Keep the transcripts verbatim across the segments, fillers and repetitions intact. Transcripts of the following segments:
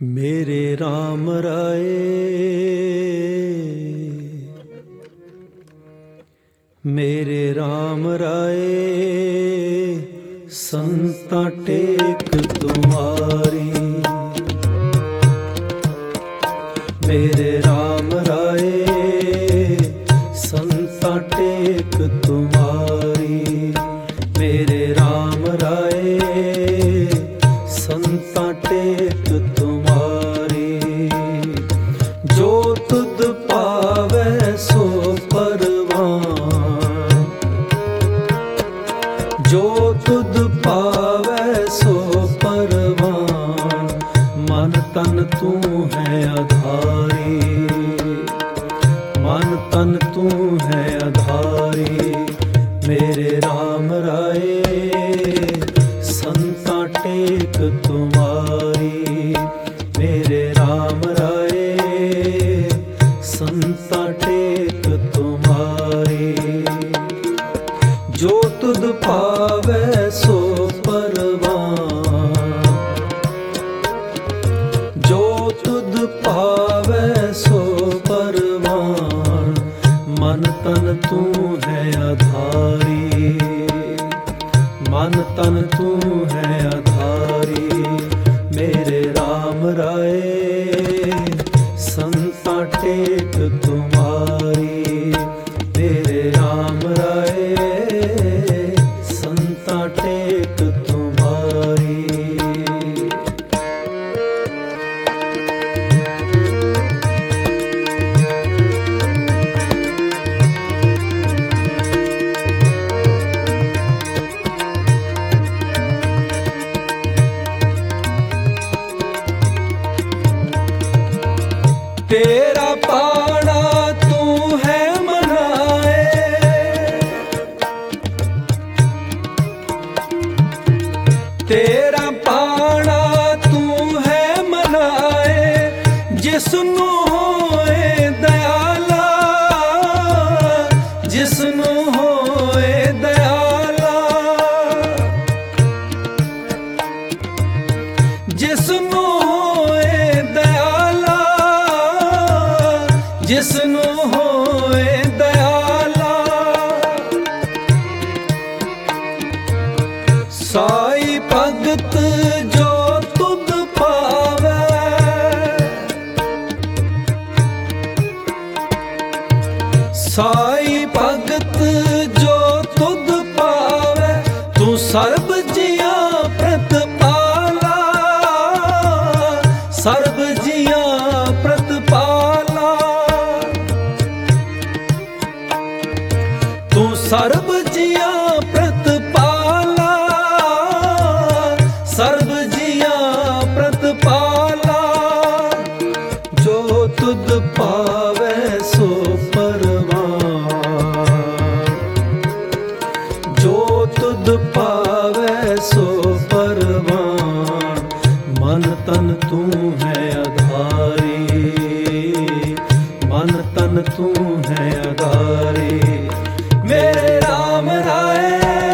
मेरे राम राय मेरे राम राय संता टेक तुम्हारी। मेरे राम राय संता टेक तुम्हारी। मेरे राम राय संता टेक तुम्हारी। जो तुद पावै सो परवान, जो तुद पावै सो परवान। मन तन तू है आधारी, मन तन तू है आधारी। मेरे राम राय संता टेक तुम्हारी। मेरे राम राय संता टेक तुम्हारी। जो तुद पावै सो परवान, जो तुद पावै सो परवान। मन तन तू है आधारी, मन तन तू है आधारी। मेरे राम राय संता टेक तुम्हारी। मेरे राम राय संता टेक तुम्हारी। तेरा पाना तू है मनाए, तेरा पाना तू है मनाए। जिसनु होए दयाला, जिसनु होए दयाला। जिसनु होए दयाला, जिसनु होए दयाला। साई भगत जो तुद पावै, साई भगत जो तुद पावै। तू सर्ब जिया प्रतिपाला, सर्ब जिया प्रतिपाला। तू सर्ब जिया प्रतिपाला, सर्ब जिया प्रतिपाला। जो तुद पावै सो परवान, जो तुद पावै सो परवान। मन तन तू है आधारी, मन तन तू है आधारी। मेरे राम राय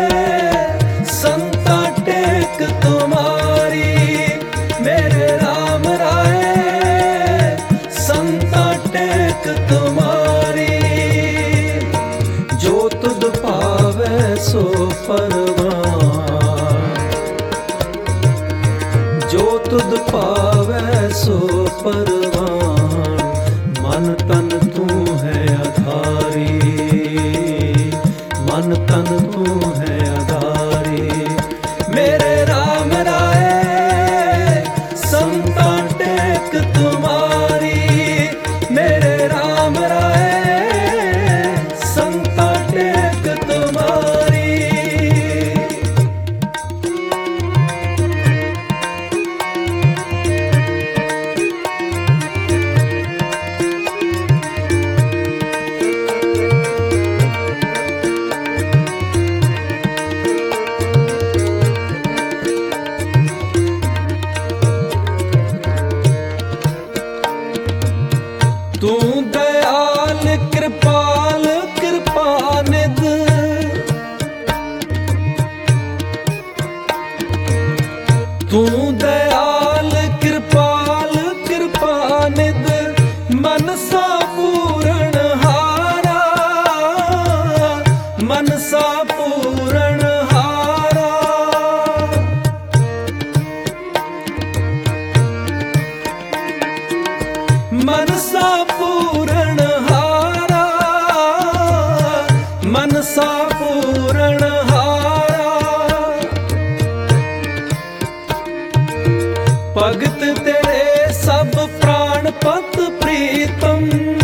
संता टेक तुम्हारी। मेरे राम राय संता टेक तुम्हारी। जो तुद पावै सो परवान, जो तुद पावै सो परवान। मन तन तू है आधारी, मन तन तू है आधारी। मेरे राम राय संता टेक तुम्हारी। मेरे राम राय संता टेक तुम्हारी। मनसा पूरण हारा, मनसा पूरण हारा। भगत तेरे सब प्राण पत प्रीतम,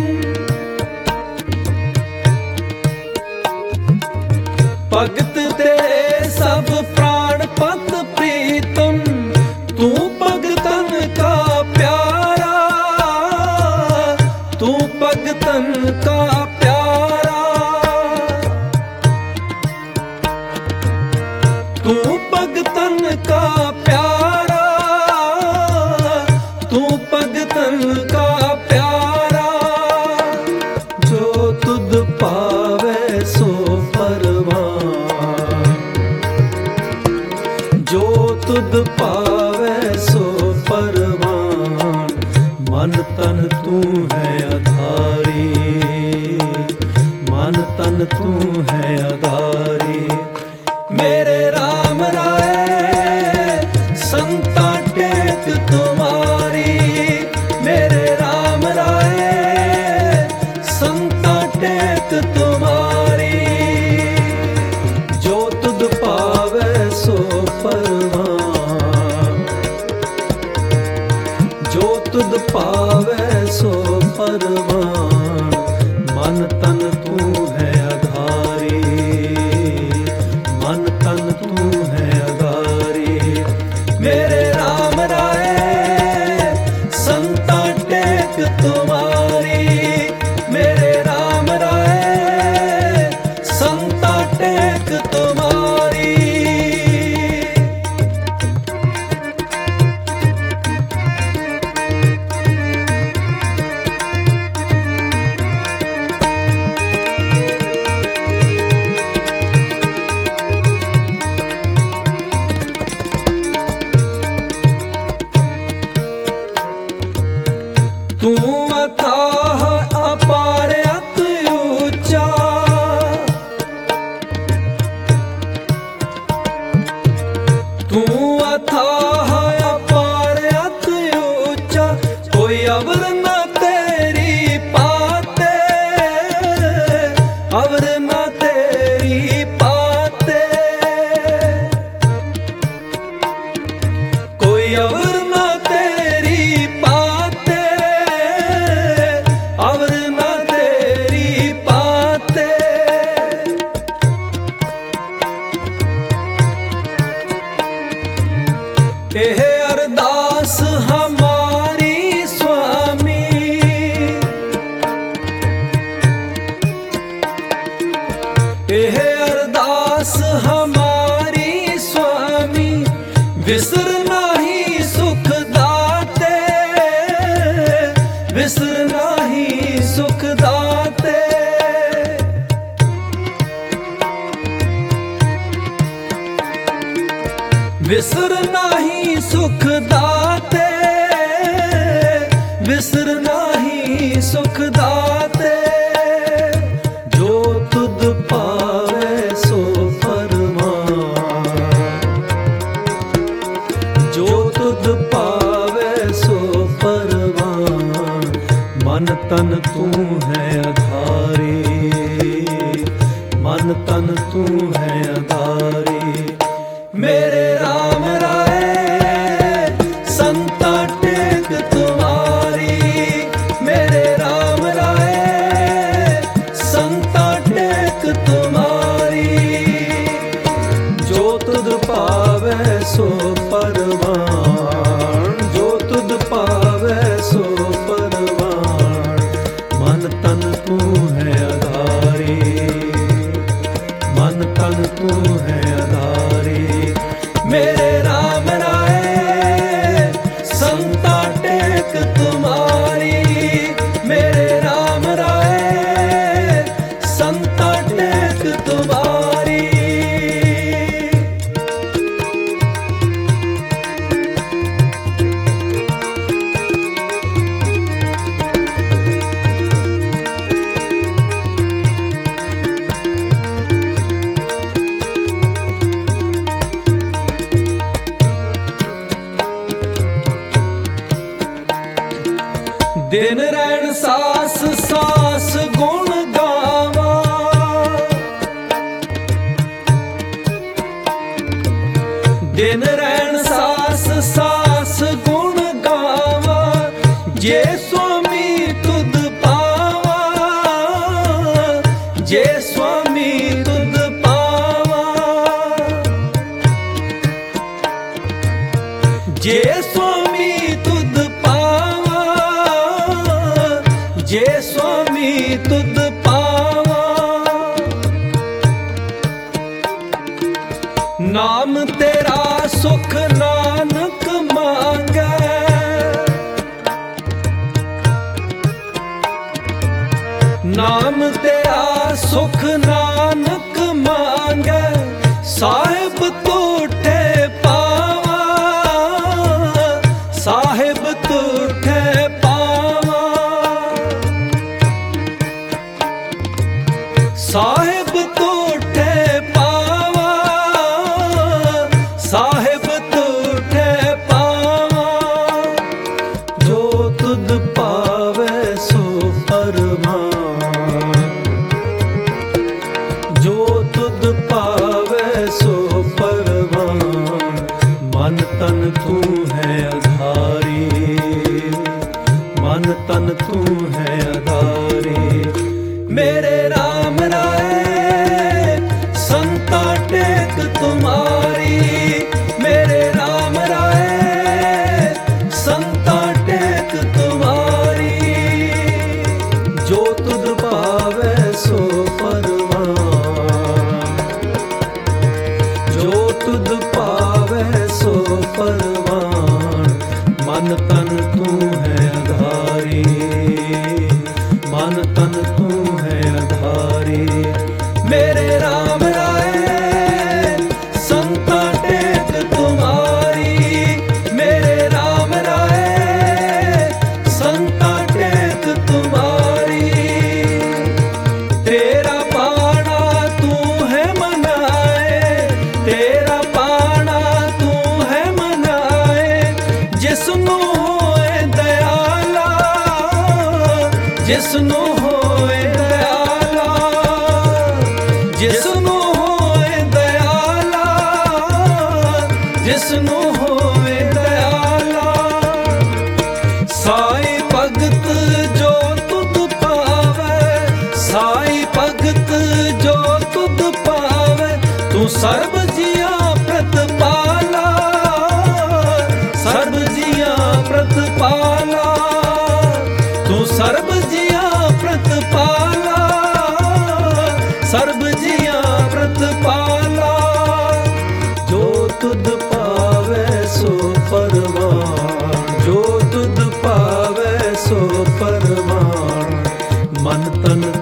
भगत तेरे सब प्राण पत प्रीतम। तू भगतन का प्यारा, तू भगतन का प्यारा। तू भगतन का प्यारा, तू भगतन का प्यारा। जो तुध पावे सो परवान, जो तुध पावे सो परवान। मन तन तू है आधारी, मन तन तू है आधारी। मेरे राम राय संता टेक तुम्हारी, मेरे राम राय संता टेक तुम्हारी। जो तुध पावे सो परवान, जो तुध पावे सो परवान। मन तन तू है आधारी, मन तन तू है आधारी। मेरे राम राय संता टेक तुम्हारी, मेरे राम राय संता टेक तुम्हारी। तू अथाह अपार अति ऊंचा, तू अथाह अपार अति ऊंचा। कोई अवर न तेरी पाते, अवर न तेरी पाते। कोई अवर न तेरी पाते, अवर न तेरी पाते। एह अरदास हमारी स्वामी, एह अरदास हमारी स्वामी। विसर नाही सुख दाते, विसर नाही सुख दाते। विसर नाही सुख दाते, विसर नाही सुख दाते। जो तुध पावे सो परवान, जो तुध पावे सो परवान। मन तन तू है आधारी, मन तन तू है आधारी। मेरे राम राय संता टेक तुम्हारी, मेरे राम राय संता टेक तुम्हारी। जो तुध पावे सो परवान, जो तुध पावे सो परवान। मन तन दिन रैन सास सास गुण गावा, दिन रैन सास सास गुण गावा, जे स्वामी तुद पावा, जे स्वामी तुद पावा, जे स्वामी तुद पावा, जे स्वामी तुद पावा। नाम तेरा सुख नानक मांगे, नाम तेरा सुख नानक मांगे, साहिब तूठे पावा, साहिब तूठे पावा, साहिब तूठे पावा, साहिब तूठे पावा। जो तुद पावे सो परमान, जो तुद पावे सो परमान। मन तन तू है आधारी, मन तन तू है आधारी। मेरे राम राय संता टेक तुम्हारी, मेरे राम राय संता टेक तुम्हारी। जो तुद पावे सो परमान, जो तुद पावे सो परमान। मन तन तू है आधारी, मन तन तू है आधारी। मेरे राम राय संता टेक तुम्हारी, मेरे राम राय संता टेक तुम्हारी। तेरा पाना तू है मनाए, तेरा पाना तू है मनाए। जिसनु होए दयाला, जिसनु होए दयाला, जिसनु होए दयाला, जिसनु होए दयाला। साई भगत जो तुद पावे, साई भगत जो तुद पावे। तू सर्ब जिया प्रतिपाला, सर्ब जिया प्रतिपाला। तू सर्ब जिया प्रतिपाला, सर्ब जिया प्रतिपाला। जो तुद पावे सो परमान, जो तुद पावे सो परमान। मन तन